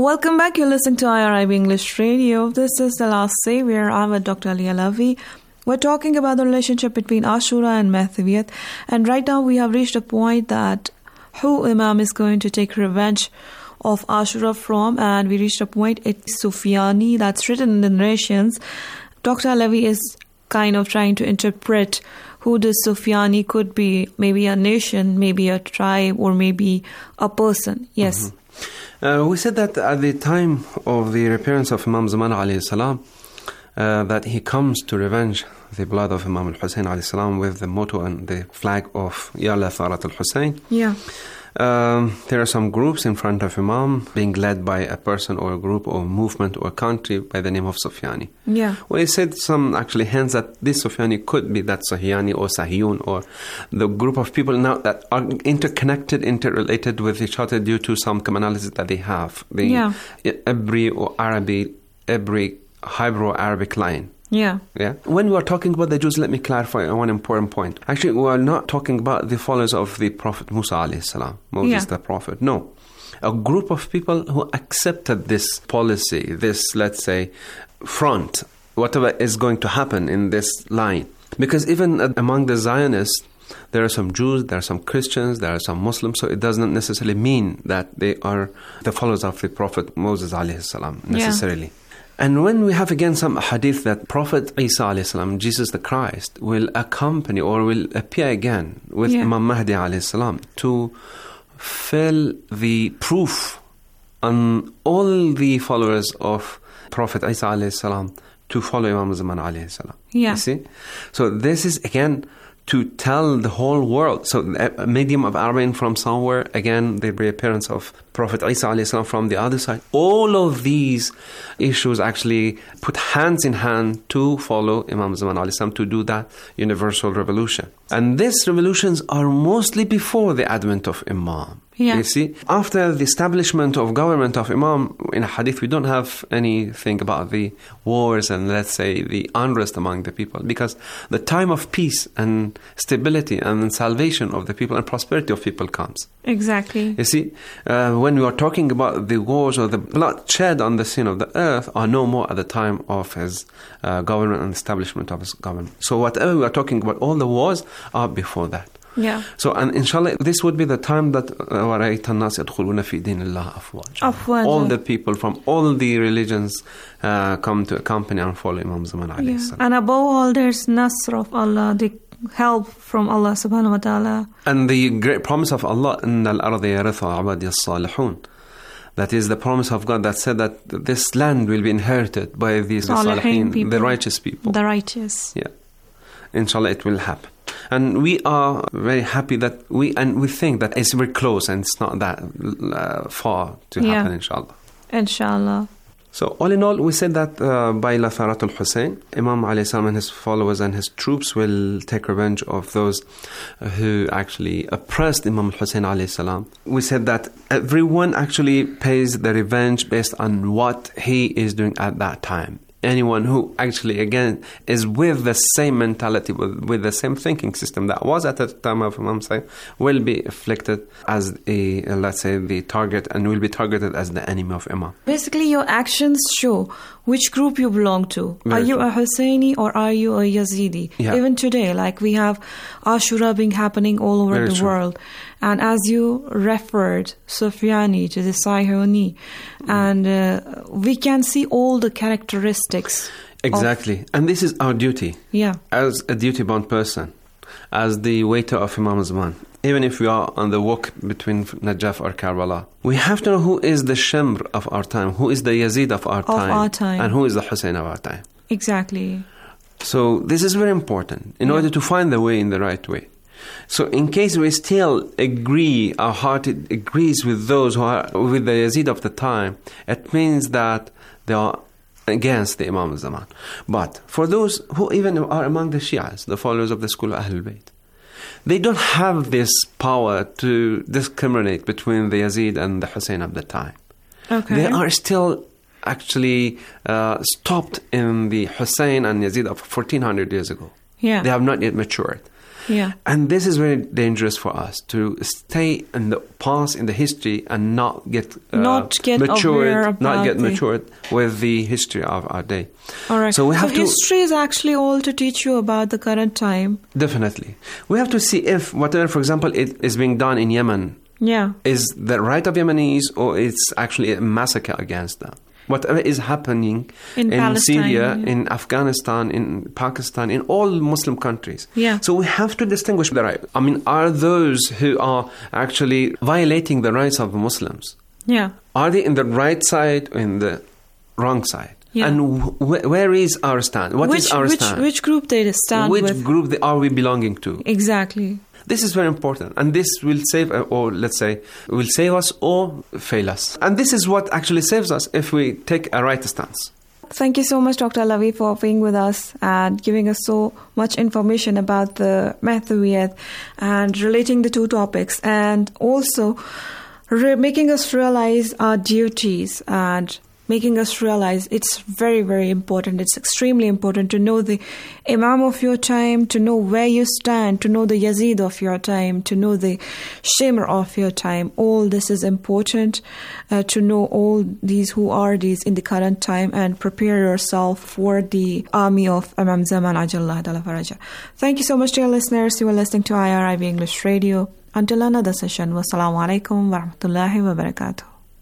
Welcome back. You're listening to IRIB English Radio. This is The Last Savior. I'm with Dr. Ali Alavi. We're talking about the relationship between Ashura and Mahdiyat. And right now we have reached a point that who Imam is going to take revenge of Ashura from. And we reached a point, it's Sufyani, that's written in the narrations. Dr. Alavi is kind of trying to interpret who this Sufyani could be. Maybe a nation, maybe a tribe, or maybe a person. Yes. We said that at the time of the appearance of Imam Zaman alayhi salam, that he comes to revenge the blood of Imam al-Hussein alayhi salam with the motto and the flag of Ya la Tharat al-Hussein. Yeah. There are some groups in front of Imam being led by a person or a group or movement or country by the name of Sufyani. Yeah. Well, he said some actually hints that this Sufyani could be that Sahyani or Sahiyun, or the group of people now that are interrelated with each other due to some commonalities that they have. The Ibri or Ibri Hebrew-Arabic line. Yeah. When we are talking about the Jews, let me clarify one important point. Actually, we are not talking about the followers of the Prophet Musa alayhi salam, Moses the Prophet. No. A group of people who accepted this policy, this, let's say, front, whatever is going to happen in this line. Because even among the Zionists, there are some Jews, there are some Christians, there are some Muslims, so it doesn't necessarily mean that they are the followers of the Prophet Moses alayhi salam, necessarily. And when we have again some hadith that Prophet Isa alayhi salam, Jesus the Christ, will accompany or will appear again with Imam Mahdi alayhi salam to fill the proof on all the followers of Prophet Isa alayhi salam to follow Imam Zaman alayhi salam. You see? So this is again to tell the whole world. So a medium of Arabian from somewhere, again the reappearance of Prophet Isa alayhi salam from the other side. All of these issues actually put hands in hand to follow Imam Zaman alayhi salam, to do that universal revolution. And these revolutions are mostly before the advent of Imam. You see, after the establishment of government of Imam, in a hadith we don't have anything about the wars and, let's say, the unrest among the people, because the time of peace and stability and salvation of the people and prosperity of people comes. Exactly. You see, when we are talking about the wars or the blood shed on the scene of the earth are no more at the time of his government and establishment of his government. So whatever we are talking about, all the wars are before that. Yeah. So, and inshallah, this would be the time that وَرَأَيْتَ النَّاسِ يَدْخُلُونَ فِي دِينِ اللَّهِ أَفْوَاجًا. All the people from all the religions come to accompany and follow Imam Zaman alayhi salam. And above all, there's Nasr of Allah, the help from Allah subhanahu wa ta'ala. And the great promise of Allah, إِنَّ الْأَرْضَ يَرِثُهَا عِبَادِيَ الصَّالِحُونَ. That is the promise of God that said that this land will be inherited by these Salihin, the righteous people. The righteous. Yeah. Inshallah, it will happen. And we are very happy that we think that it's very close and it's not that far to happen, inshallah. Inshallah. So all in all, we said that by La Tharat al-Hussein, Imam alayhi salam and his followers and his troops will take revenge of those who actually oppressed Imam al-Hussein alayhi salam. We said that everyone actually pays the revenge based on what he is doing at that time. Anyone who actually, again, is with the same mentality, with the same thinking system that was at the time of Imam Hussein, will be afflicted as let's say, the target, and will be targeted as the enemy of Imam. Basically, your actions show which group you belong to. Are you a Husseini or are you a Yazidi? Even today, like we have Ashura being happening all over the world. And as you referred, Sufyani to the Sahyoni, and we can see all the characteristics. Exactly. And this is our duty. As a duty-bound person, as the waiter of Imam Zaman, even if we are on the walk between Najaf or Karbala, we have to know who is the Shimr of our time, who is the Yazid of our time, and who is the Hussein of our time. Exactly. So this is very important in order to find the way in the right way. So in case we still agree, our heart agrees with those who are with the Yazid of the time, it means that they are against the Imam al-Zaman. But for those who even are among the Shias, the followers of the school of Ahlul Bayt, they don't have this power to discriminate between the Yazid and the Hussein of the time. They are still actually stopped in the Hussein and Yazid of 1400 years ago. They have not yet matured. Yeah. And this is very dangerous for us, to stay in the past, in the history, and not get matured with the history of our day. All right. So history is actually all to teach you about the current time. Definitely. We have to see if whatever, for example, it is being done in Yemen, is the right of Yemenis, or it's actually a massacre against them. Whatever is happening in Syria, in Afghanistan, in Pakistan, in all Muslim countries. Yeah. So we have to distinguish the right. I mean, are those who are actually violating the rights of the Muslims? Yeah. Are they in the right side or in the wrong side? Yeah. And where is our stand? What is our stand? Which group they stand with? Which group are we belonging to? Exactly. This is very important, and this will save, or let's say, will save us or fail us. And this is what actually saves us if we take a right stance. Thank you so much, Dr. Alavi, for being with us and giving us so much information about the Mehdaviyyat and relating the two topics, and also making us realize our duties and making us realize it's very, very important. It's extremely important to know the Imam of your time, to know where you stand, to know the Yazid of your time, to know the Shimr of your time. All this is important, to know all these who are these in the current time, and prepare yourself for the army of Imam Zaman Ajallah Ta'ala Faraja. Thank you so much, dear listeners. You are listening to IRIB English Radio. Until another session, wassalamu alaikum wa rahmatullahi wa barakatuh.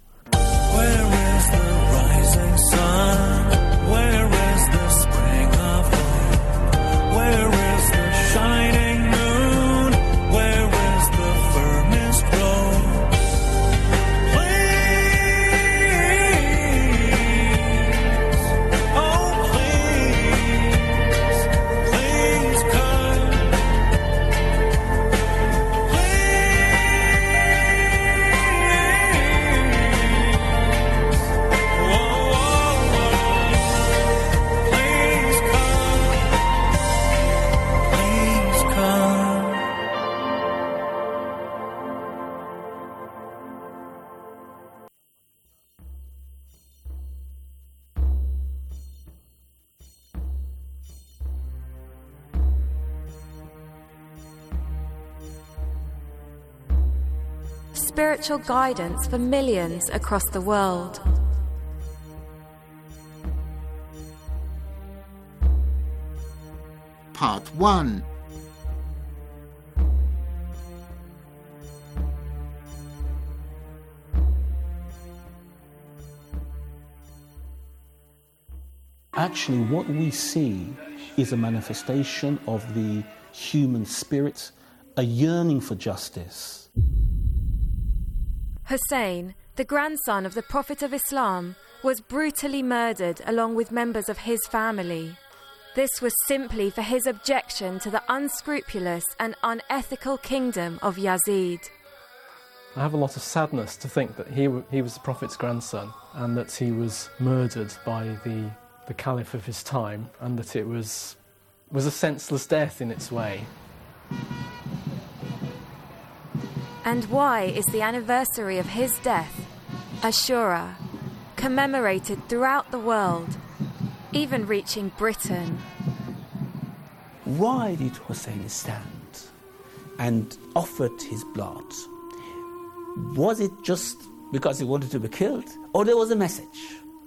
Spiritual guidance for millions across the world. Part 1. Actually, what we see is a manifestation of the human spirit, a yearning for justice. Hussein, the grandson of the Prophet of Islam, was brutally murdered along with members of his family. This was simply for his objection to the unscrupulous and unethical kingdom of Yazid. I have a lot of sadness to think that he was the Prophet's grandson, and that he was murdered by the Caliph of his time, and that it was a senseless death in its way. And why is the anniversary of his death, Ashura, commemorated throughout the world, even reaching Britain? Why did Hussein stand and offered his blood? Was it just because he wanted to be killed? Or there was a message?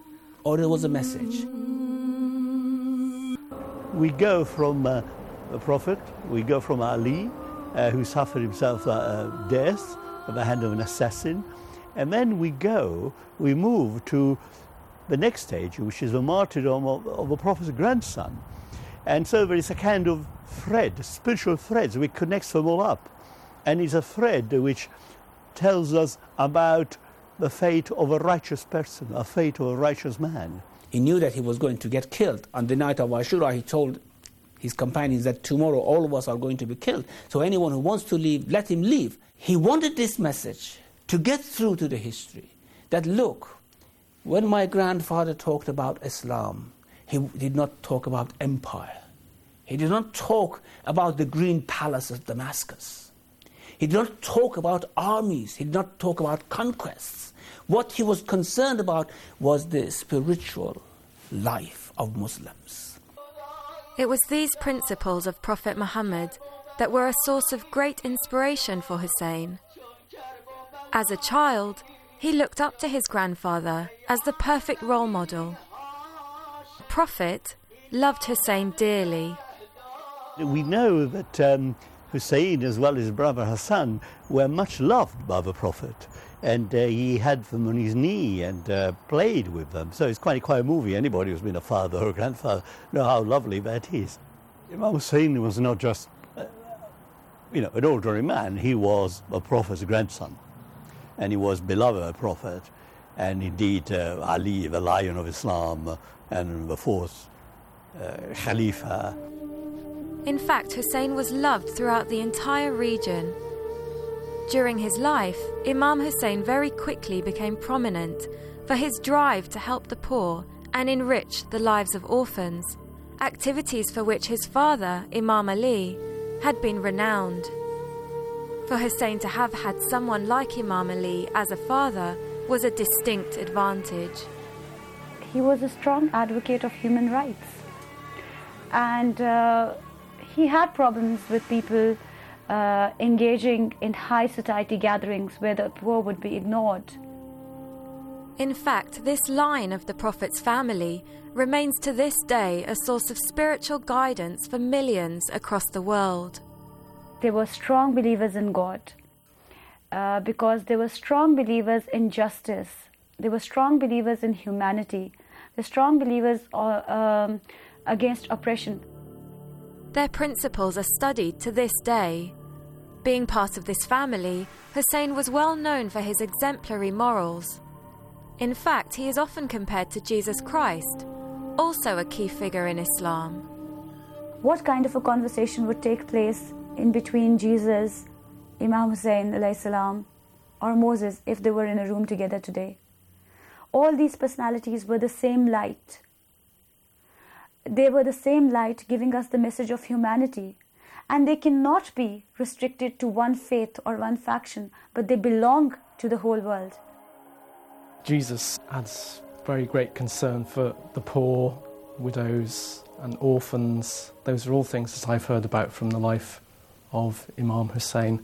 We go from the Prophet, we go from Ali, who suffered himself death at the hand of an assassin. And then we move to the next stage, which is the martyrdom of the Prophet's grandson. And so there is a kind of thread, spiritual threads, which connects them all up. And it's a thread which tells us about the fate of a righteous person, a fate of a righteous man. He knew that he was going to get killed. On the night of Ashura, he told his companions that tomorrow all of us are going to be killed. So anyone who wants to leave, let him leave. He wanted this message to get through to the history, that look, when my grandfather talked about Islam, he did not talk about empire. He did not talk about the green palace of Damascus. He did not talk about armies. He did not talk about conquests. What he was concerned about was the spiritual life of Muslims. It was these principles of Prophet Muhammad that were a source of great inspiration for Hussein. As a child, he looked up to his grandfather as the perfect role model. The Prophet loved Hussein dearly. We know that Hussein, as well as his brother Hassan, were much loved by the Prophet. And he had them on his knee and played with them. So it's quite a movie. Anybody who's been a father or a grandfather know how lovely that is. Imam Hussein was not just, an ordinary man. He was a Prophet's grandson. And he was beloved a Prophet. And indeed, Ali, the Lion of Islam, and the fourth Khalifa. In fact, Hussein was loved throughout the entire region. During his life, Imam Hussein very quickly became prominent for his drive to help the poor and enrich the lives of orphans, activities for which his father, Imam Ali, had been renowned. For Hussein to have had someone like Imam Ali as a father was a distinct advantage. He was a strong advocate of human rights, and he had problems with people engaging in high society gatherings where the poor would be ignored. In fact, this line of the Prophet's family remains to this day a source of spiritual guidance for millions across the world. They were strong believers in God because they were strong believers in justice. They were strong believers in humanity. They were strong believers against oppression. Their principles are studied to this day. Being part of this family, Hussein was well known for his exemplary morals. In fact, he is often compared to Jesus Christ, also a key figure in Islam. What kind of a conversation would take place in between Jesus, Imam Hussein alayhi salam, or Moses if they were in a room together today? All these personalities were the same light. They were the same light giving us the message of humanity. And they cannot be restricted to one faith or one faction, but they belong to the whole world. Jesus has very great concern for the poor, widows and orphans. Those are all things that I've heard about from the life of Imam Hussein.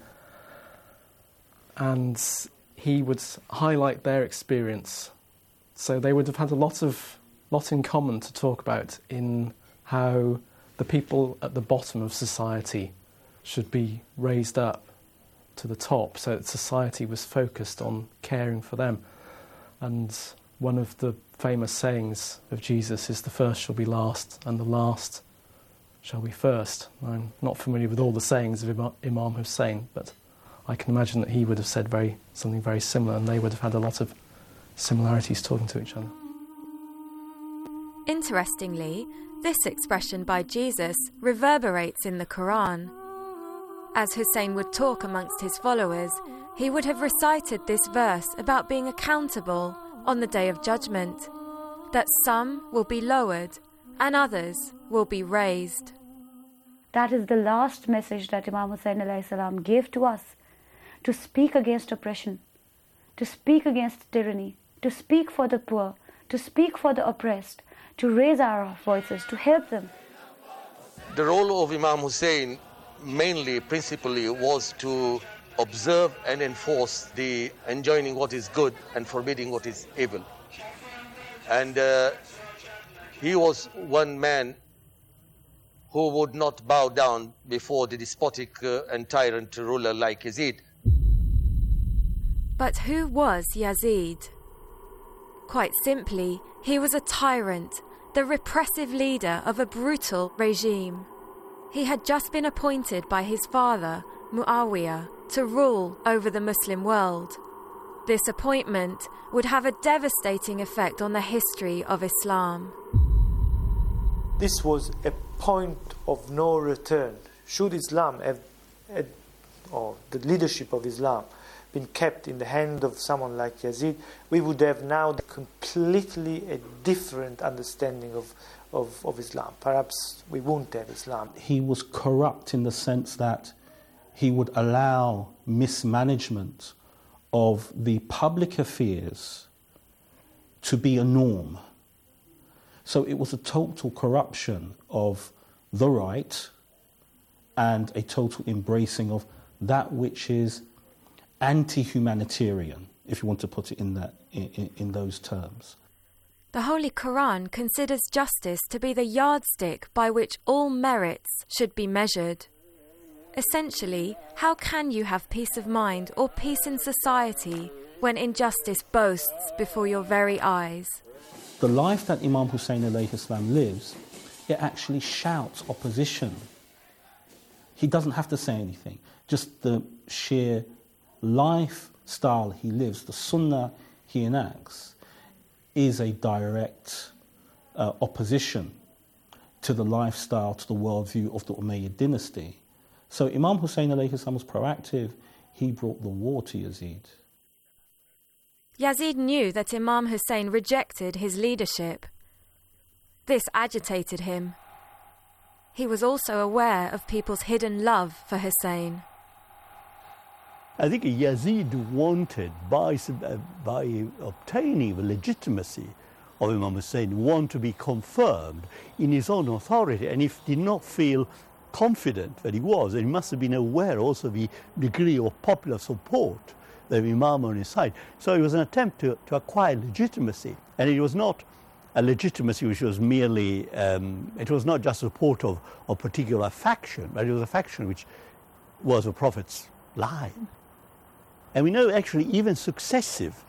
And he would highlight their experience. So they would have had a lot in common to talk about in how the people at the bottom of society should be raised up to the top, so that society was focused on caring for them. And one of the famous sayings of Jesus is, the first shall be last and the last shall be first. I'm not familiar with all the sayings of Imam Hussein, but I can imagine that he would have said something very similar, and they would have had a lot of similarities talking to each other. Interestingly, this expression by Jesus reverberates in the Quran. As Hussein would talk amongst his followers, he would have recited this verse about being accountable on the Day of Judgment, that some will be lowered and others will be raised. That is the last message that Imam Hussein alayhi salam gave to us, to speak against oppression, to speak against tyranny, to speak for the poor, to speak for the oppressed, to raise our voices, to help them. The role of Imam Hussein principally was to observe and enforce the enjoining what is good and forbidding what is evil. And he was one man who would not bow down before the despotic and tyrant ruler like Yazid. But who was Yazid? Quite simply, he was a tyrant, the repressive leader of a brutal regime. He had just been appointed by his father, Muawiyah, to rule over the Muslim world. This appointment would have a devastating effect on the history of Islam. This was a point of no return. Should Islam or the leadership of Islam been kept in the hand of someone like Yazid, we would have now completely a different understanding of Islam. Perhaps we won't have Islam. He was corrupt in the sense that he would allow mismanagement of the public affairs to be a norm. So it was a total corruption of the right and a total embracing of that which is anti-humanitarian, if you want to put it in those terms. The Holy Quran considers justice to be the yardstick by which all merits should be measured. Essentially, how can you have peace of mind or peace in society when injustice boasts before your very eyes? The life that Imam Hussein alayhi salam lives, it actually shouts opposition. He doesn't have to say anything. Just the sheer lifestyle he lives, the sunnah he enacts, is a direct opposition to the lifestyle, to the worldview of the Umayyad dynasty. So Imam Hussein alayhi salam was proactive. He brought the war to Yazid. Yazid knew that Imam Hussein rejected his leadership. This agitated him. He was also aware of people's hidden love for Hussein. I think Yazid wanted, by obtaining the legitimacy of Imam Hussein, want to be confirmed in his own authority, and if he did not feel confident that he was, and he must have been aware also of the degree of popular support that Imam on his side. So it was an attempt to acquire legitimacy, and it was not a legitimacy which was merely, it was not just support of a particular faction, but it was a faction which was the Prophet's line. And we know actually even successive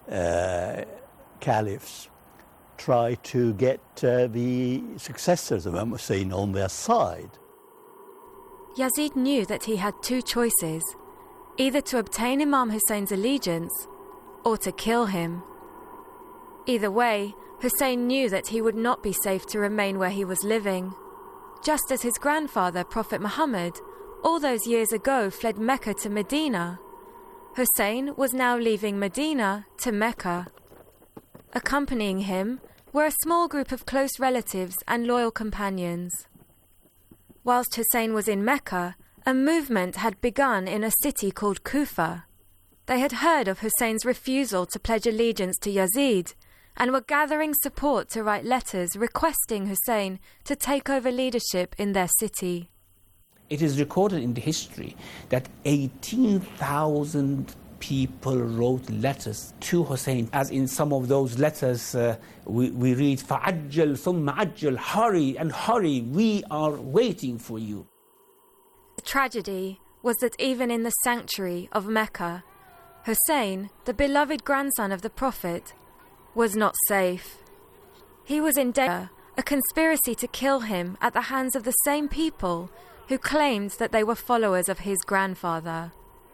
caliphs try to get the successors of Imam Hussein on their side. Yazid knew that he had two choices, either to obtain Imam Hussein's allegiance or to kill him. Either way, Hussein knew that he would not be safe to remain where he was living. Just as his grandfather, Prophet Muhammad, all those years ago fled Mecca to Medina, Hussein was now leaving Medina to Mecca. Accompanying him were a small group of close relatives and loyal companions. Whilst Hussein was in Mecca, a movement had begun in a city called Kufa. They had heard of Hussein's refusal to pledge allegiance to Yazid and were gathering support to write letters requesting Hussein to take over leadership in their city. It is recorded in the history that 18,000 people wrote letters to Hussein. As in some of those letters, we read, فَعَجَّلْ ثُمَّ عَجَّلْ, hurry and hurry, we are waiting for you. The tragedy was that even in the sanctuary of Mecca, Hussein, the beloved grandson of the Prophet, was not safe. He was in danger, a conspiracy to kill him at the hands of the same people who claimed that they were followers of his grandfather.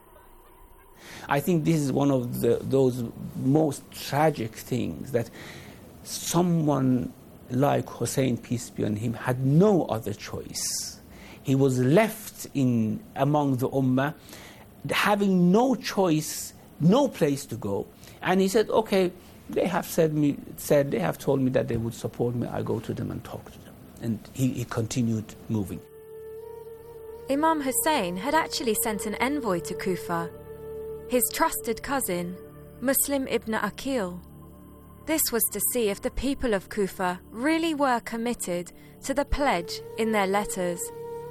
I think this is one of those most tragic things, that someone like Hussein, peace be on him, had no other choice. He was left among the Ummah, having no choice, no place to go. And he said, okay, they have they have told me that they would support me, I go to them and talk to them. And he continued moving. Imam Hussein had actually sent an envoy to Kufa, his trusted cousin, Muslim ibn Aqil. This was to see if the people of Kufa really were committed to the pledge in their letters.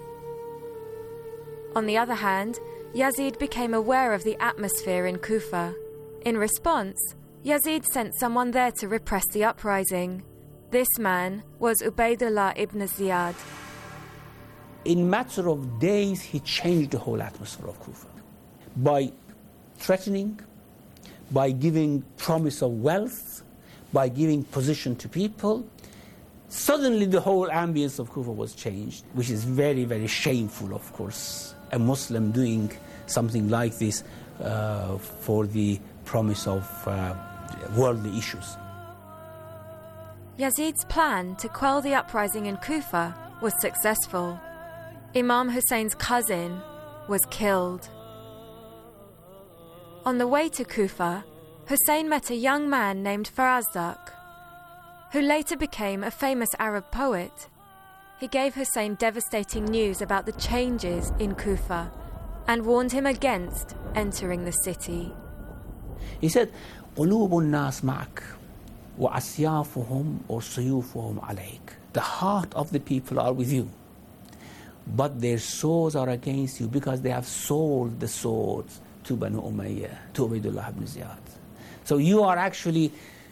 On the other hand, Yazid became aware of the atmosphere in Kufa. In response, Yazid sent someone there to repress the uprising. This man was Ubaydullah ibn Ziyad. In a matter of days, he changed the whole atmosphere of Kufa. By threatening, by giving promise of wealth, by giving position to people, suddenly the whole ambience of Kufa was changed, which is very, very shameful, of course. A Muslim doing something like this for the promise of worldly issues. Yazid's plan to quell the uprising in Kufa was successful. Imam Hussein's cousin was killed. On the way to Kufa, Hussein met a young man named Farazdak, who later became a famous Arab poet. He gave Hussein devastating news about the changes in Kufa and warned him against entering the city. He said, قُلُوبُ النَّاسِ مَعَكَ وَأَسْيَافُهُمْ وَسُيُوفُهُمْ عَلَيْكَ. The heart of the people are with you, but their swords are against you because they have sold the swords to Banu Umayyah, to Ubaydullah ibn Ziyad. So you are actually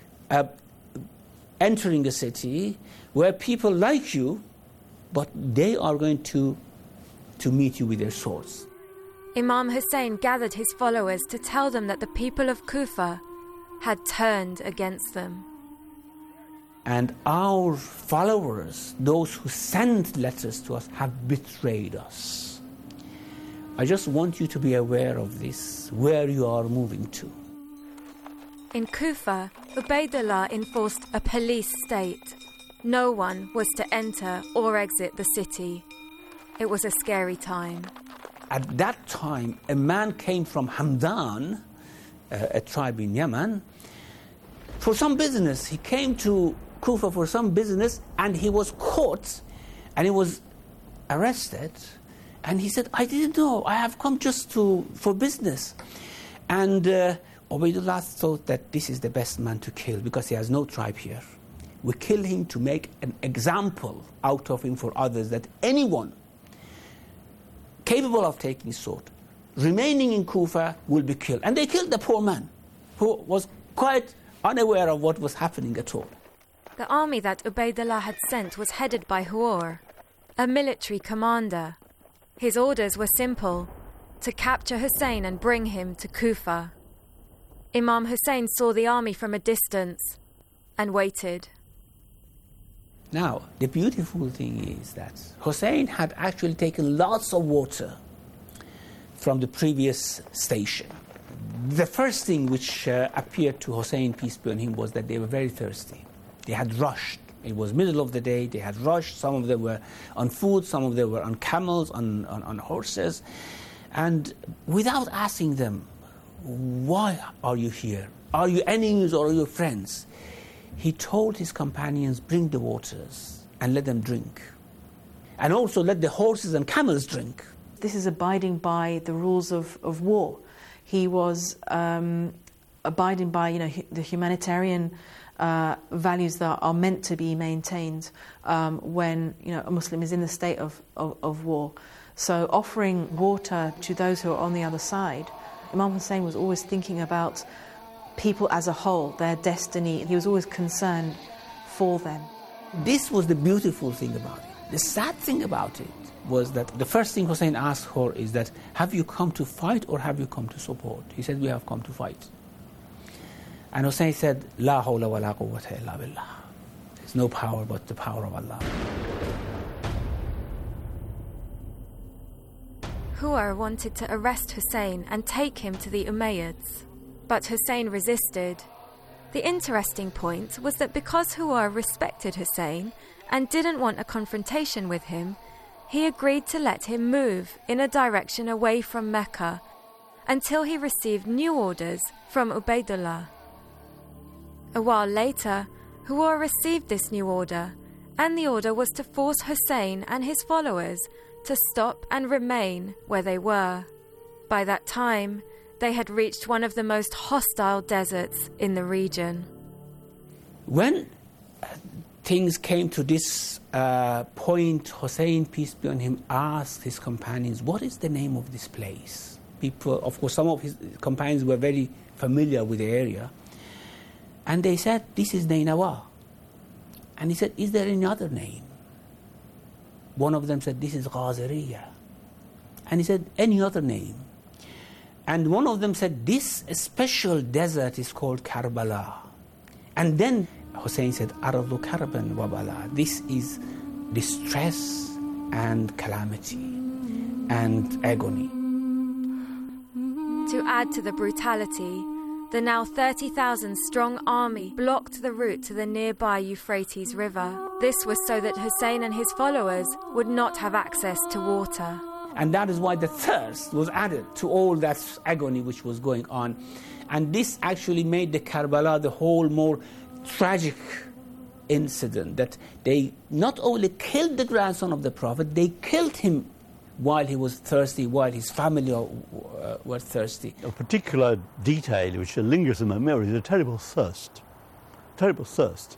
entering a city where people like you, but they are going to meet you with their swords. Imam Hussein gathered his followers to tell them that the people of Kufa had turned against them. And our followers, those who sent letters to us, have betrayed us. I just want you to be aware of this, where you are moving to. In Kufa, Ubaydullah enforced a police state. No one was to enter or exit the city. It was a scary time. At that time, a man came from Hamdan, a tribe in Yemen, for some business. He came to Kufa for some business, and he was caught, and he was arrested. And he said, I didn't know, I have come just for business. And Ubaydullah thought that this is the best man to kill because he has no tribe here. We kill him to make an example out of him for others, that anyone capable of taking sword, remaining in Kufa, will be killed. And they killed the poor man, who was quite unaware of what was happening at all. The army that Ubaydullah had sent was headed by Huor, a military commander. His orders were simple: to capture Hussein and bring him to Kufa. Imam Hussein saw the army from a distance and waited. Now, the beautiful thing is that Hussein had actually taken lots of water from the previous station. The first thing which appeared to Hussein, peace be on him, was that they were very thirsty. They had rushed. It was middle of the day. They had rushed. Some of them were on foot. Some of them were on camels, on horses. And without asking them, why are you here? Are you enemies or are you friends? He told his companions, bring the waters and let them drink. And also let the horses and camels drink. This is abiding by the rules of war. He was abiding by, the humanitarian values that are meant to be maintained when, a Muslim is in the state of war. So offering water to those who are on the other side, Imam Hussein was always thinking about people as a whole, their destiny. He was always concerned for them. This was the beautiful thing about it. The sad thing about it was that the first thing Hussein asked her is that, have you come to fight or have you come to support? He said, we have come to fight. And Hussein said, La hawla wa la quwwata illa billah. There's no power but the power of Allah. Huor wanted to arrest Hussein and take him to the Umayyads, but Hussein resisted. The interesting point was that because Huor respected Hussein and didn't want a confrontation with him, he agreed to let him move in a direction away from Mecca until he received new orders from Ubaydullah. A while later, Huor received this new order, and the order was to force Hussein and his followers to stop and remain where they were. By that time, they had reached one of the most hostile deserts in the region. When things came to this point, Hussein, peace be on him, asked his companions, what is the name of this place? People, of course, some of his companions were very familiar with the area. And they said, this is Nainawa. And he said, is there any other name? One of them said, this is Ghazariya. And he said, any other name? And one of them said, this special desert is called Karbala. And then Hussein said, Aradu Karban wa Bala. This is distress and calamity and agony. To add to the brutality, the now 30,000 strong army blocked the route to the nearby Euphrates River. This was so that Hussein and his followers would not have access to water. And that is why the thirst was added to all that agony which was going on. And this actually made the Karbala the whole more tragic incident, that they not only killed the grandson of the Prophet, they killed him while he was thirsty, while his family were thirsty. A particular detail which lingers in my memory is a terrible thirst. Terrible thirst.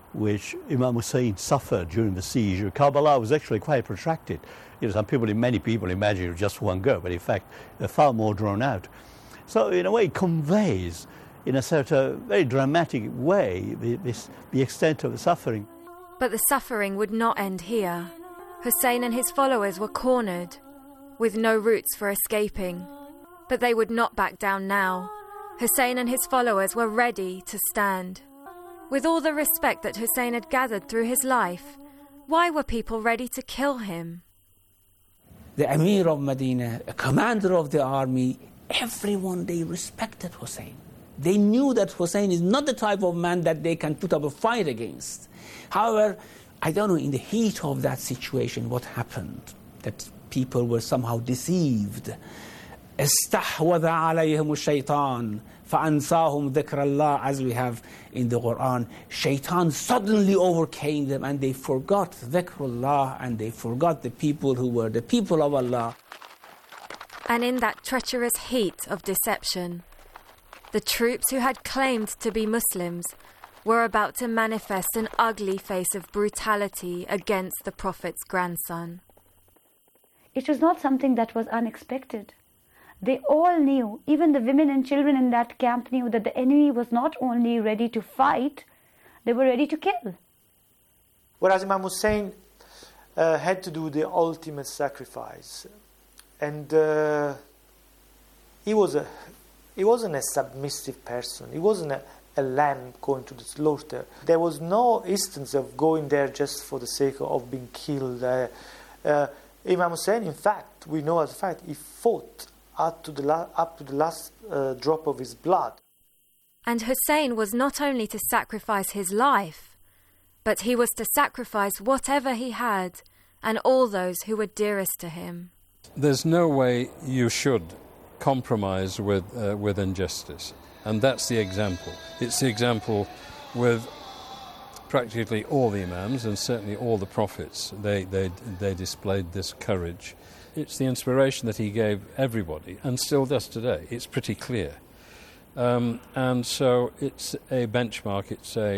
which Imam Hussein suffered during the siege. Karbala was actually quite protracted. Many people imagine it was just one go, but in fact, they're far more drawn out. So in a way, it conveys, in a sort of very dramatic way, the extent of the suffering. But the suffering would not end here. Hussein and his followers were cornered, with no routes for escaping. But they would not back down now. Hussein and his followers were ready to stand. With all the respect that Hussein had gathered through his life, why were people ready to kill him? The Emir of Medina, a commander of the army, everyone, they respected Hussein. They knew that Hussein is not the type of man that they can put up a fight against. However, I don't know, in the heat of that situation, what happened? That people were somehow deceived. استحوذ عليهم الشيطان فأنساهم ذكر الله, as we have in the Quran. Shaitan suddenly overcame them and they forgot dhikrullah, and they forgot the people who were the people of Allah. And in that treacherous heat of deception, the troops who had claimed to be Muslims were about to manifest an ugly face of brutality against the Prophet's grandson. It was not something that was unexpected. They all knew, even the women and children in that camp knew, that the enemy was not only ready to fight, they were ready to kill. Whereas Imam Hussein had to do the ultimate sacrifice. And he wasn't a submissive person. He wasn't a lamb going to the slaughter. There was no instance of going there just for the sake of being killed. Imam Hussein, in fact, we know as a fact, he fought up to the last drop of his blood. And Hussein was not only to sacrifice his life, but he was to sacrifice whatever he had and all those who were dearest to him. There's no way you should compromise with injustice, and that's the example. It's the example with practically all the imams and certainly all the prophets. They displayed this courage. It's the inspiration that he gave everybody and still does today. It's pretty clear. And so it's a benchmark.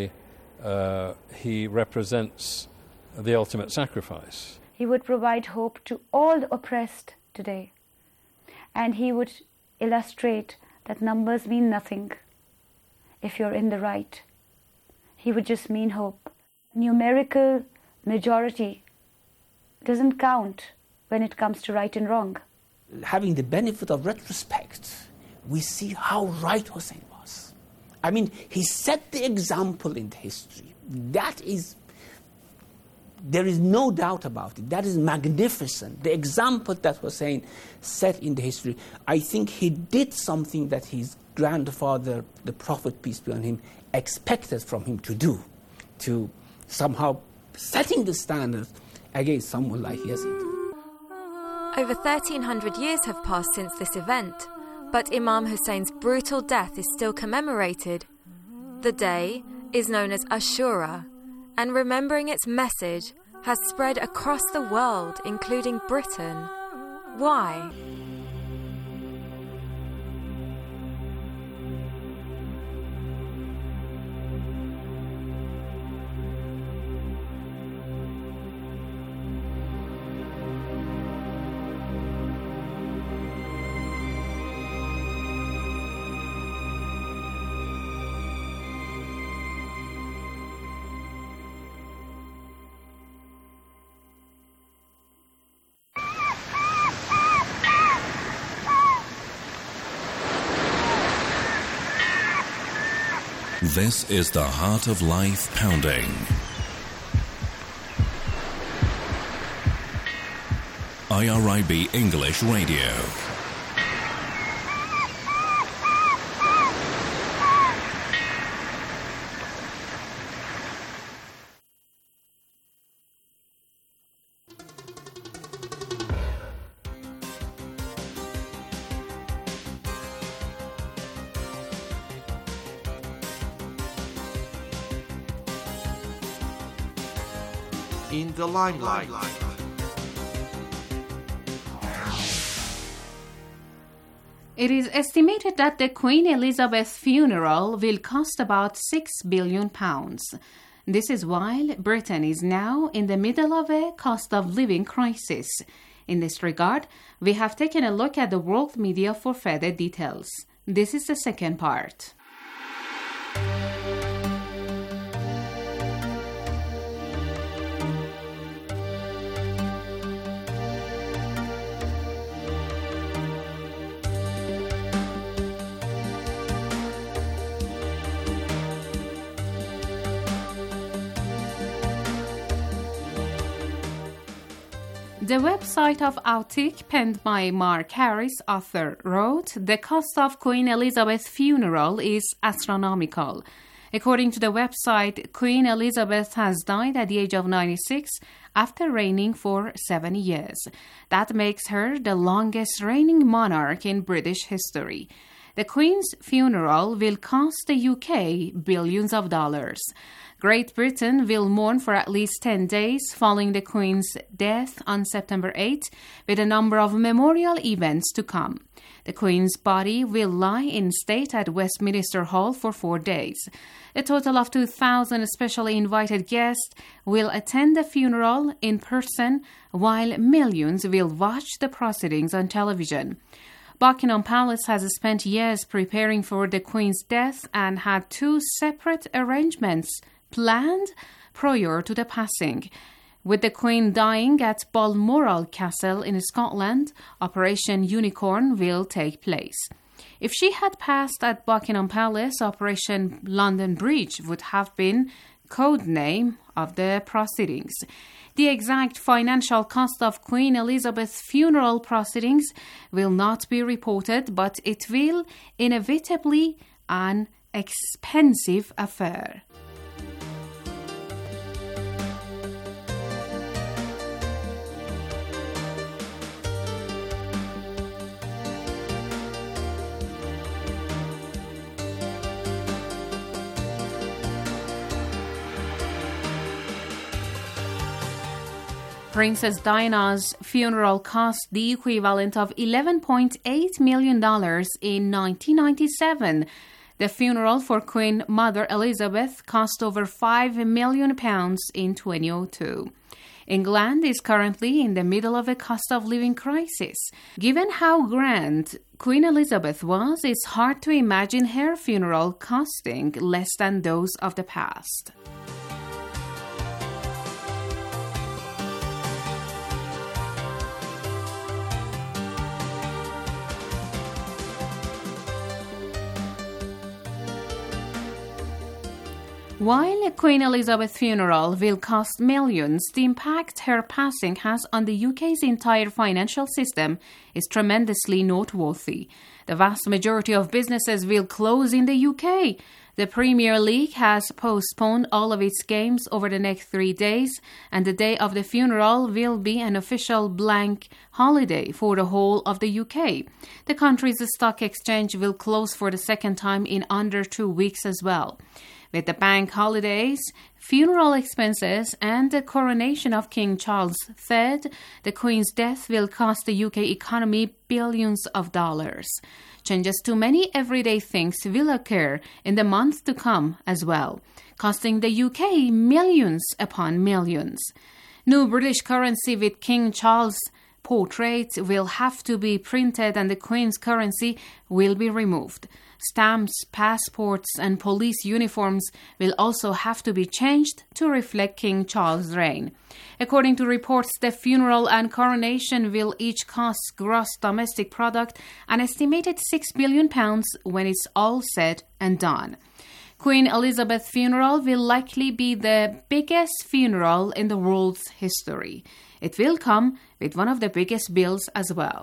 He represents the ultimate sacrifice. He would provide hope to all the oppressed today. And he would illustrate that numbers mean nothing if you're in the right. He would just mean hope. Numerical majority doesn't count when it comes to right and wrong. Having the benefit of retrospect, we see how right Hussein was. I mean, he set the example in history. There is no doubt about it. That is magnificent. The example that Hussein set in the history, I think he did something that his grandfather, the Prophet, peace be on him, expected from him to do, to somehow setting the standards against someone like Yazid. Over 1,300 years have passed since this event, but Imam Hussein's brutal death is still commemorated. The day is known as Ashura, and remembering its message has spread across the world, including Britain. Why? This is the Heart of Life Pounding. IRIB English Radio. In the limelight. It is estimated that the Queen Elizabeth funeral will cost about £6 billion. This is while Britain is now in the middle of a cost of living crisis. In this regard, we have taken a look at the world media for further details. This is the second part. The website of Outik, penned by Mark Harris, author, wrote, "The cost of Queen Elizabeth's funeral is astronomical." According to the website, Queen Elizabeth has died at the age of 96 after reigning for 70 years. That makes her the longest reigning monarch in British history. The Queen's funeral will cost the UK billions of dollars. Great Britain will mourn for at least 10 days following the Queen's death on September 8, with a number of memorial events to come. The Queen's body will lie in state at Westminster Hall for 4 days. A total of 2,000 specially invited guests will attend the funeral in person, while millions will watch the proceedings on television. Buckingham Palace has spent years preparing for the Queen's death and had 2 separate arrangements planned prior to the passing. With the Queen dying at Balmoral Castle in Scotland, Operation Unicorn will take place. If she had passed at Buckingham Palace, Operation London Bridge would have been code name of the proceedings. The exact financial cost of Queen Elizabeth's funeral proceedings will not be reported, but it will inevitably an expensive affair. Princess Diana's funeral cost the equivalent of $11.8 million in 1997. The funeral for Queen Mother Elizabeth cost over £5 million in 2002. England is currently in the middle of a cost of living crisis. Given how grand Queen Elizabeth was, it's hard to imagine her funeral costing less than those of the past. While Queen Elizabeth's funeral will cost millions, the impact her passing has on the UK's entire financial system is tremendously noteworthy. The vast majority of businesses will close in the UK. The Premier League has postponed all of its games over the next 3 days, and the day of the funeral will be an official blank holiday for the whole of the UK. The country's stock exchange will close for the second time in under 2 weeks as well. With the bank holidays, funeral expenses, and the coronation of King Charles III, the Queen's death will cost the UK economy billions of dollars. Changes to many everyday things will occur in the months to come as well, costing the UK millions upon millions. New British currency with King Charles' portrait will have to be printed, and the Queen's currency will be removed. Stamps, passports, and police uniforms will also have to be changed to reflect King Charles' reign. According to reports, the funeral and coronation will each cost gross domestic product an estimated £6 billion when it's all said and done. Queen Elizabeth's funeral will likely be the biggest funeral in the world's history. It will come with one of the biggest bills as well.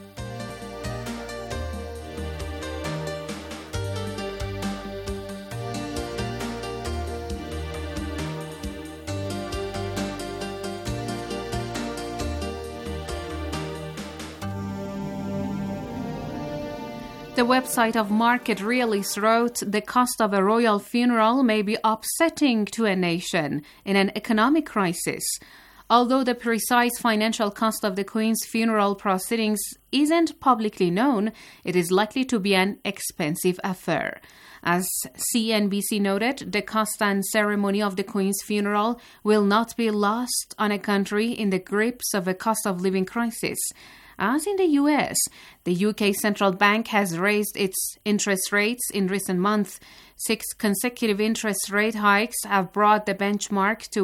The website of Market Realist wrote, "The cost of a royal funeral may be upsetting to a nation in an economic crisis. Although the precise financial cost of the Queen's funeral proceedings isn't publicly known, it is likely to be an expensive affair. As CNBC noted, the cost and ceremony of the Queen's funeral will not be lost on a country in the grips of a cost of living crisis. As in the US, the UK Central Bank has raised its interest rates in recent months. 6 consecutive interest rate hikes have brought the benchmark to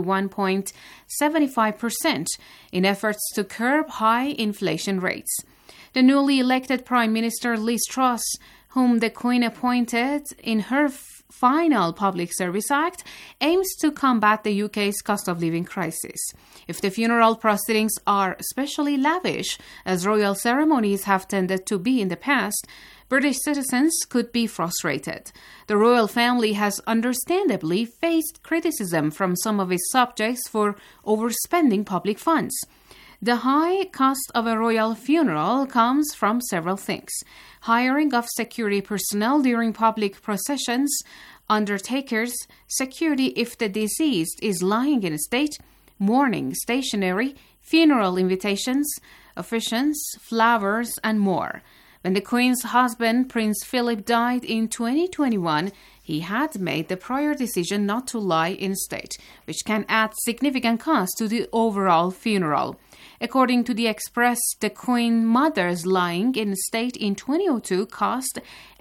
1.75% in efforts to curb high inflation rates. The newly elected Prime Minister Liz Truss, whom the Queen appointed in her final Public Service Act, aims to combat the UK's cost of living crisis. If the funeral proceedings are especially lavish, as royal ceremonies have tended to be in the past, British citizens could be frustrated. The royal family has understandably faced criticism from some of its subjects for overspending public funds. The high cost of a royal funeral comes from several things: hiring of security personnel during public processions, undertakers, security if the deceased is lying in a state, mourning stationery, funeral invitations, officiants, flowers, and more. When the Queen's husband, Prince Philip, died in 2021, he had made the prior decision not to lie in state, which can add significant cost to the overall funeral. According to the Express, the Queen Mother's lying in state in 2002 cost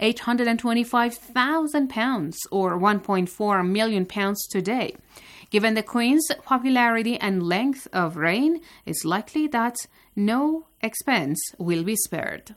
£825,000 or £1.4 million today. Given the Queen's popularity and length of reign, it's likely that no expense will be spared.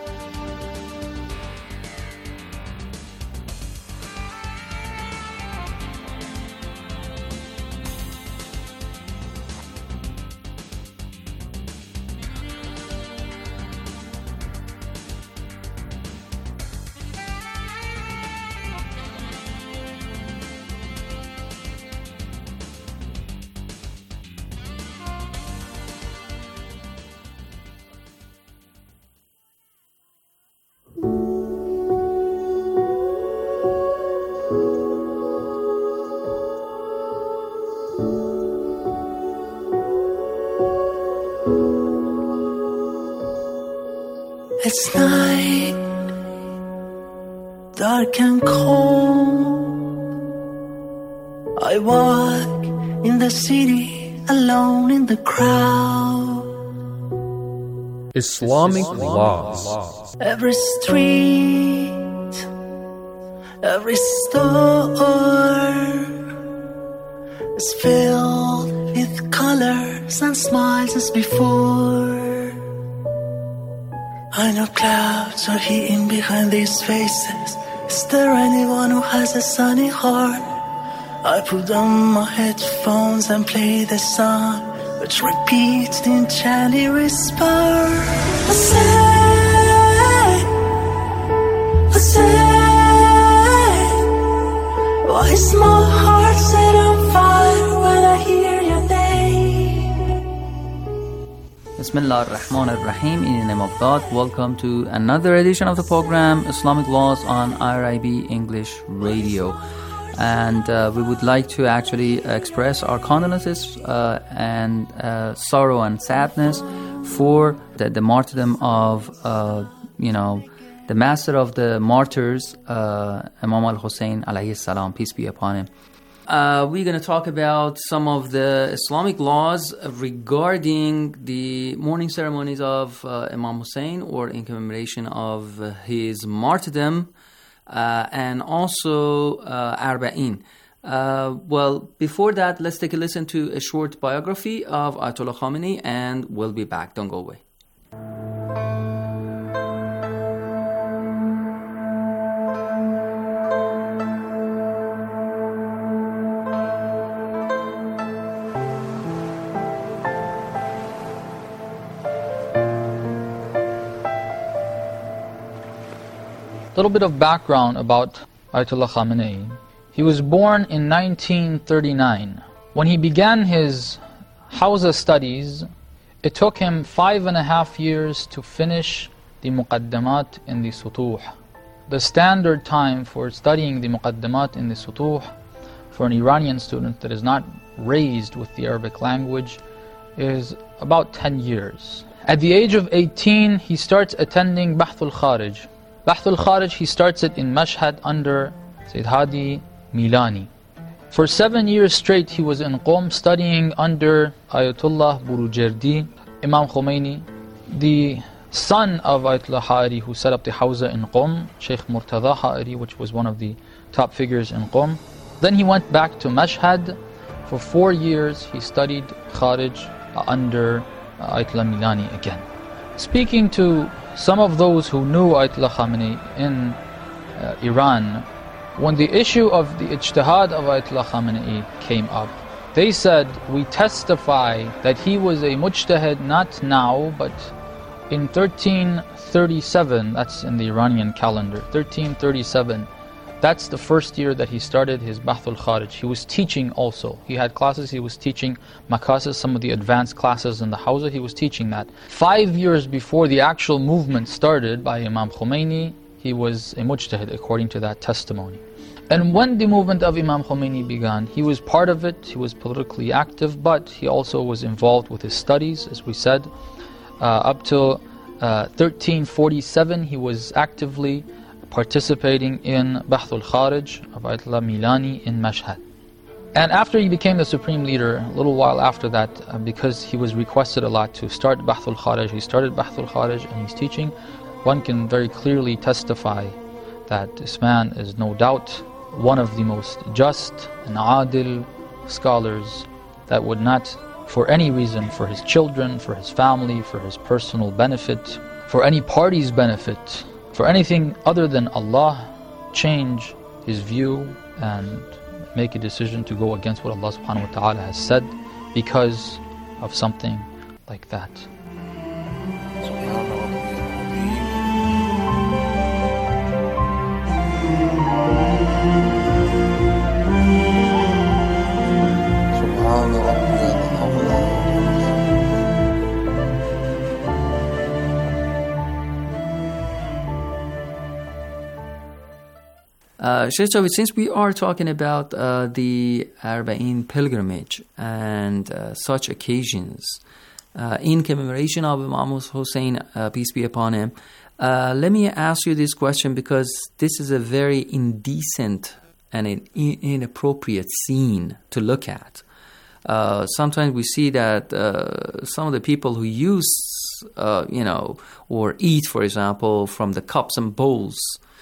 It's night, dark and cold. I walk in the city alone in the crowd. Islamic laws. Every street, every store is filled with colors and smiles as before. I know clouds are hidden behind these faces. Is there anyone who has a sunny heart? I put on my headphones and play the song, which repeats the enchanting whisper. I say, why is my heart set on fire when I hear your name? Bismillah ar-Rahman ar-Rahim. In the name of God, welcome to another edition of the program Islamic Laws on IRIB English Radio. And we would like to actually express our condolences and sorrow and sadness for the martyrdom of, the master of the martyrs, Imam al-Hussein alayhi salam, peace be upon him. We're going to talk about some of the Islamic laws regarding the mourning ceremonies of Imam Hussein, or in commemoration of his martyrdom, and also Arba'in. Well, before that, let's take a listen to a short biography of Ayatollah Khamenei, and we'll be back. Don't go away. A little bit of background about Ayatollah Khamenei. He was born in 1939. When he began his Hawza studies, it took him 5.5 years to finish the Muqaddamat in the Sutuh. The standard time for studying the Muqaddamat in the Sutuh for an Iranian student that is not raised with the Arabic language is about 10 years. At the age of 18, he starts attending Bahth al-Kharij. Bahth al-Kharij, he starts it in Mashhad under Sayyid Hadi Milani. For 7 years straight, he was in Qom studying under Ayatollah Burujerdi, Imam Khomeini, the son of Ayatollah Ha'iri, who set up the Hawza in Qom, Sheikh Murtada Ha'iri, which was one of the top figures in Qom. Then he went back to Mashhad. For 4 years, he studied Kharij under Ayatollah Milani again. Speaking to some of those who knew Ayatollah Khamenei in Iran, when the issue of the ijtihad of Ayatollah Khamenei came up, they said, we testify that he was a mujtahid not now, but in 1337, that's in the Iranian calendar, 1337, that's the first year that he started his Bahth al-Kharij. He was teaching also. He had classes, he was teaching Makasis, some of the advanced classes in the Hawza, he was teaching that. 5 years before the actual movement started by Imam Khomeini, he was a mujtahid according to that testimony. And when the movement of Imam Khomeini began, he was part of it, he was politically active, but he also was involved with his studies, as we said. Up till 1347, he was actively participating in Bahth al-Kharij of Ayatollah Milani in Mashhad. And after he became the supreme leader, a little while after that, because he was requested a lot to start Bahth al-Kharij, he started Bahth al-Kharij and he's teaching. One can very clearly testify that this man is no doubt one of the most just and adil scholars that would not, for any reason, for his children, for his family, for his personal benefit, for any party's benefit, for anything other than Allah, change his view and make a decision to go against what Allah subhanahu wa ta'ala has said because of something like that. Sheikh Javed, since we are talking about the Arba'in pilgrimage and such occasions in commemoration of Imam Hussein, peace be upon him, let me ask you this question because this is a very indecent and an inappropriate scene to look at. Sometimes we see that some of the people who use, or eat, for example, from the cups and bowls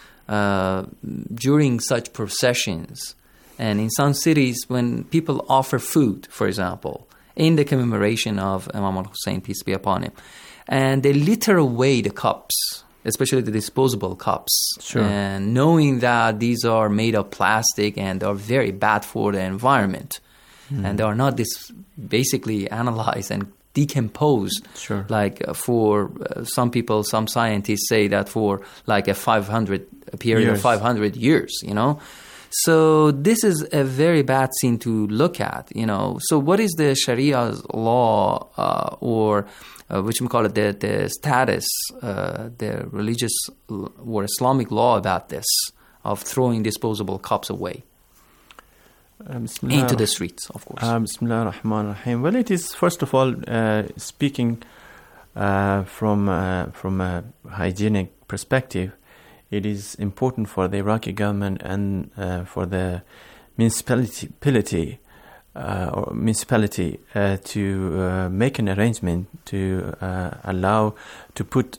during such processions, and in some cities when people offer food, for example, in the commemoration of Imam al-Hussein, peace be upon him, and they litter away the cups, especially the disposable cups, sure. And knowing that these are made of plastic and are very bad for the environment, and they are not basically analyzed and decomposed. Sure. Like for some people, some scientists say that for like a period of 500 years, So this is a very bad scene to look at, So what is the Sharia's law or which we call it the status, the religious or Islamic law about this, of throwing disposable cups away? Into the streets, of course. Bismillah ar-Rahman ar-Rahim. Well, it is, first of all, speaking from a hygienic perspective, it is important for the Iraqi government and for the municipality to make an arrangement to allow to put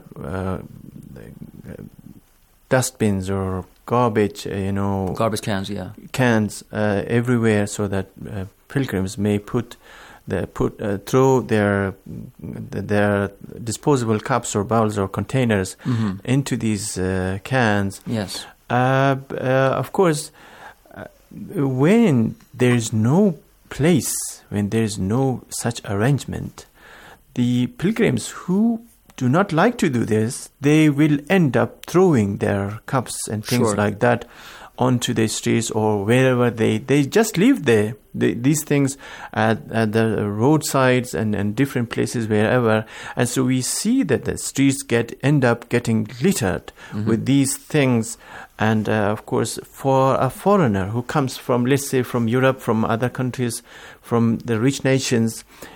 dustbins or garbage cans, cans everywhere, so that pilgrims may throw their disposable cups or bowls or containers into these cans. Yes. Of course, when there is no place, when there is no such arrangement, the pilgrims who do not like to do this, they will end up throwing their cups and things like that onto the streets or wherever they just leave these things at the roadsides and different places, wherever. And so we see that the streets end up getting littered with these things. And of course, for a foreigner who comes from, let's say, from Europe, from other countries, from the rich nations,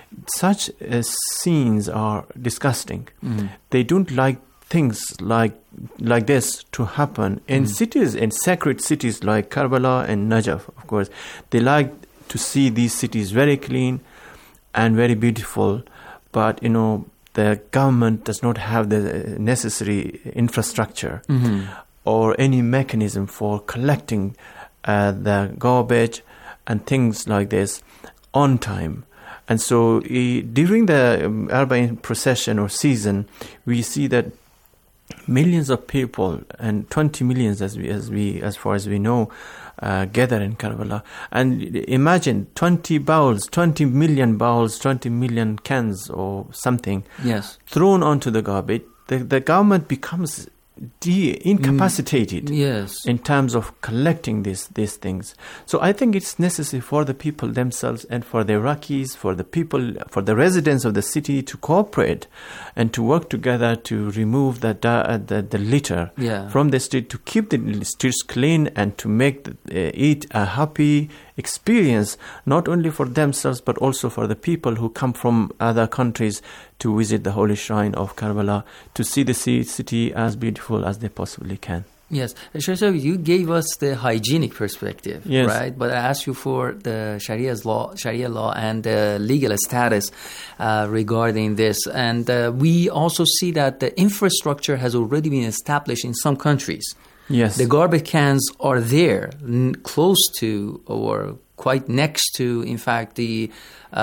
such scenes are disgusting. They don't like things like this to happen in cities, in sacred cities like Karbala and Najaf, of course. They like to see these cities very clean and very beautiful, but the government does not have the necessary infrastructure or any mechanism for collecting the garbage and things like this on time. And so during the Arba'in procession or season, we see that millions of people, and 20 millions as far as we know, gather in Karbala. And imagine 20 million bowls, 20 million cans or something thrown onto the garbage. The government becomes incapacitated in terms of collecting these things. So I think it's necessary for the people themselves and for the Iraqis, for the people, for the residents of the city to cooperate and to work together to remove the litter from the street, to keep the streets clean and to make it a happy experience, not only for themselves but also for the people who come from other countries to visit the holy shrine of Karbala, to see the city as beautiful as they possibly can. Yes. Sheikh, you gave us the hygienic perspective, right? But I asked you for the Sharia law and the legal status regarding this. And we also see that the infrastructure has already been established in some countries. Yes. The garbage cans are there, close to or quite next to, in fact, the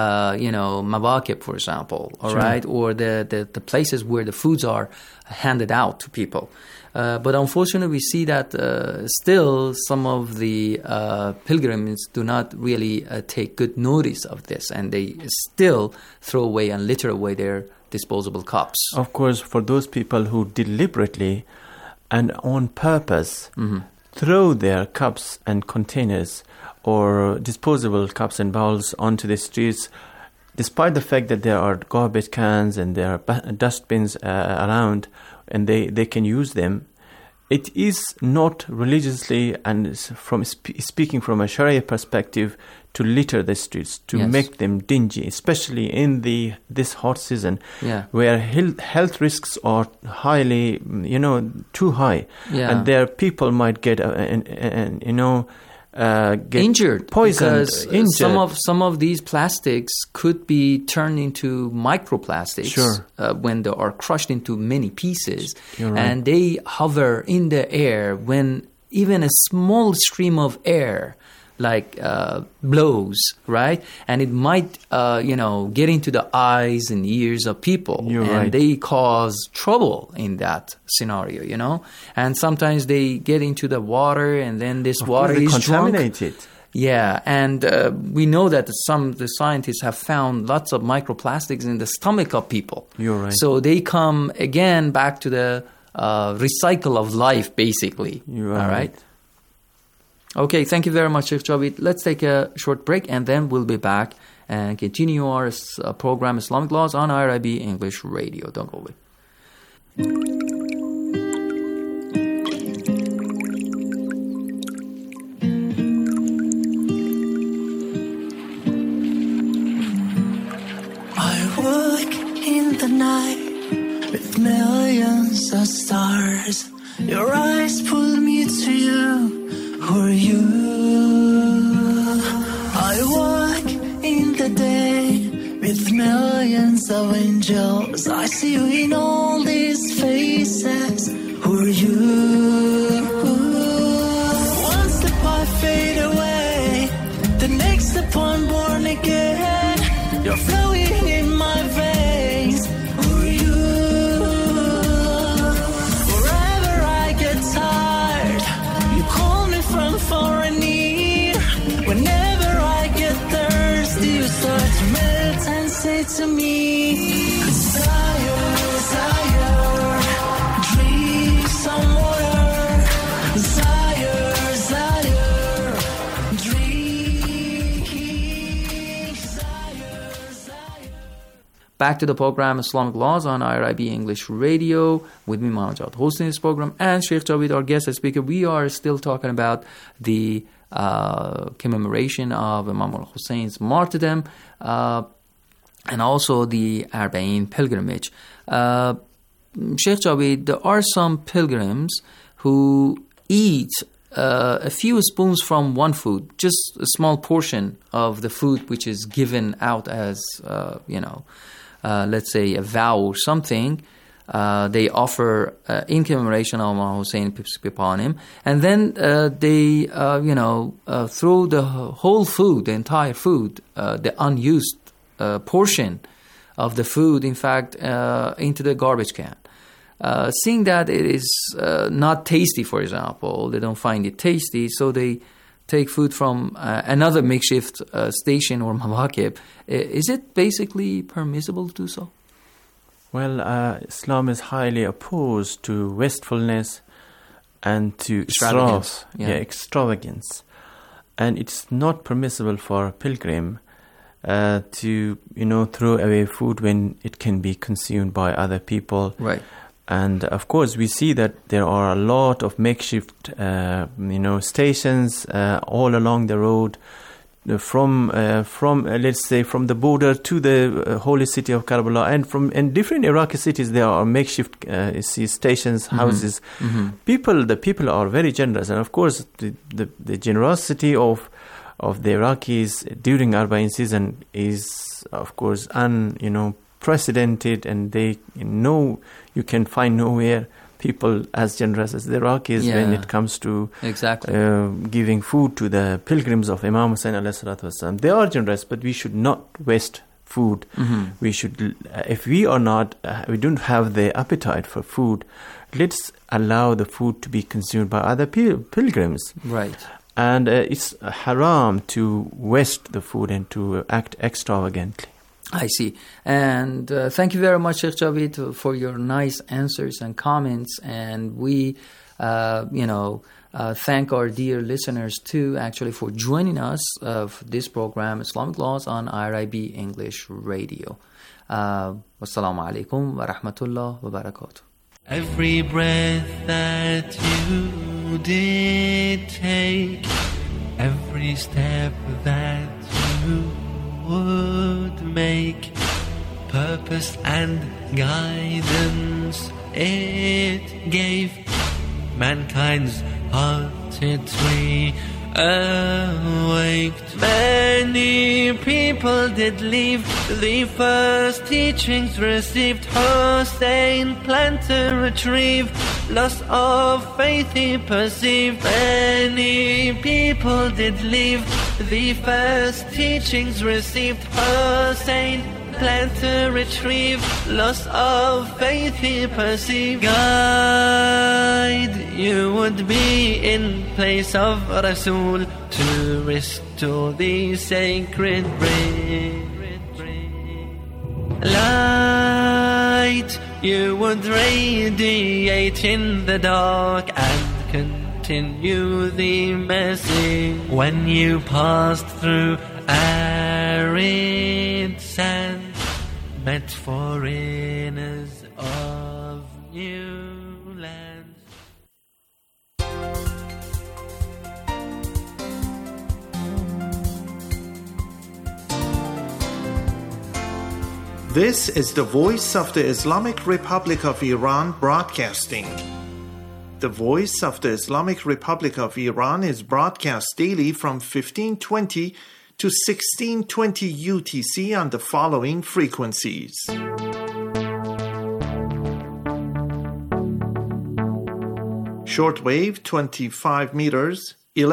mabakib, for example, all right, or the places where the foods are handed out to people. But unfortunately, we see that still some of the pilgrims do not really take good notice of this, and they still throw away and litter away their disposable cups. Of course, for those people who deliberately and on purpose throw their cups and containers or disposable cups and bowls onto the streets, despite the fact that there are garbage cans and there are dustbins around and they can use them, it is not religiously and from speaking from a Sharia perspective to litter the streets, to make them dingy, especially in this hot season where health risks are highly, too high, and there people might get get injured, poisoned, because some of these plastics could be turned into microplastics when they are crushed into many pieces, and they hover in the air when even a small stream of air blows, right? And it might, get into the eyes and ears of people. They cause trouble in that scenario, And sometimes they get into the water, and then this water is contaminated. Yeah, and we know that the scientists have found lots of microplastics in the stomach of people. So they come again back to the recycle of life, basically. All right. Okay, thank you very much, Sheikh Javid. Let's take a short break, and then we'll be back and continue our program Islamic Laws on IRIB English Radio. Don't go away. I walk in the night with millions of stars. Your eyes pull me to you. Who are you? I walk in the day with millions of angels. I see you in all these faces. Who are you? One step I fade away, the next step I'm born again. You're flowing in my veins. Who are you? Wherever I get tired, you call me from far and near. Whenever I get thirsty, you start to melt and say to me, Desire, desire, drink some water. Desire, desire, drink. Desire, desire. Back to the program Islamic Laws on IRIB English Radio with me, Muhammad Jawad, hosting this program, and Sheikh Javid, our guest speaker. We are still talking about the commemoration of Imam al-Hussein's martyrdom. and also the Arba'in pilgrimage. Sheikh Javid, there are some pilgrims who eat a few spoons from one food, just a small portion of the food which is given out as, let's say a vow or something. They offer in commemoration of Imam Hussein, peace be upon him, and then they, throw the whole food, the entire food, the unused portion of the food, in fact, into the garbage can. Seeing that it is not tasty, for example, they don't find it tasty, so they take food from another makeshift station or mawaqib. Is it basically permissible to do so? Well, Islam is highly opposed to wastefulness and to extravagance. Extravagance. And it's not permissible for a pilgrim to, throw away food when it can be consumed by other people. Right. And of course, we see that there are a lot of makeshift, stations all along the road, from let's say from the border to the holy city of Karbala, and from in different Iraqi cities there are makeshift stations, houses. The people are very generous, and of course the generosity of the Iraqis during Arba'in season is of course unprecedented, and they you can find nowhere people as generous as the Iraqis when it comes to giving food to the pilgrims of Imam Hussein alayhi salatu wasalam. They are generous, but we should not waste food. We should, if we don't have the appetite for food, let's allow the food to be consumed by other pilgrims. Right. And it's haram to waste the food and to act extravagantly. I see. And thank you very much, Sheikh Javid, for your nice answers and comments. And we, thank our dear listeners too, actually, for joining us for this program, Islamic Laws on IRIB English Radio. Wassalamu alaikum wa rahmatullah wa barakatuh. Every breath that you did take, every step that you would make, purpose and guidance it gave, mankind's heartedly awaked. Many people did leave the first teachings received. Hussein planned to retrieve, loss of faith he perceived. Many people did leave the first teachings received. Hussein planned to retrieve, loss of faith he perceived. Guide you would be in place of Rasul to restore the sacred bread. Light you would radiate in the dark and continue the message. When you passed through arid sand, met foreigners of new lands. This is the Voice of the Islamic Republic of Iran broadcasting. The Voice of the Islamic Republic of Iran is broadcast daily from 1520 to 1620 UTC on the following frequencies. Shortwave 25 meters,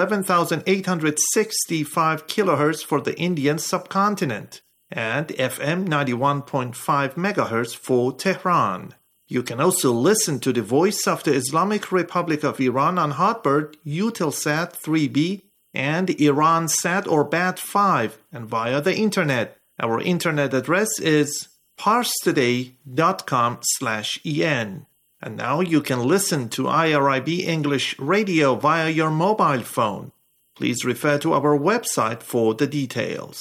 11,865 kilohertz for the Indian subcontinent, and FM 91.5 megahertz for Tehran. You can also listen to the Voice of the Islamic Republic of Iran on Hotbird, Eutelsat 3B, and Iransat or BAT5, and via the internet. Our internet address is parstoday.com/en. And now you can listen to IRIB English Radio via your mobile phone. Please refer to our website for the details.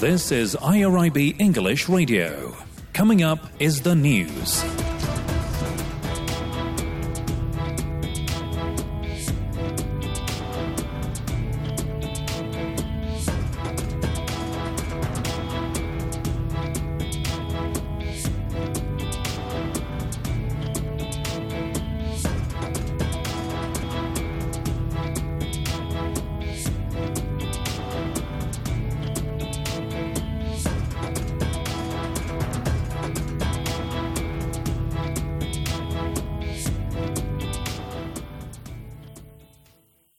This is IRIB English Radio. Coming up is the news.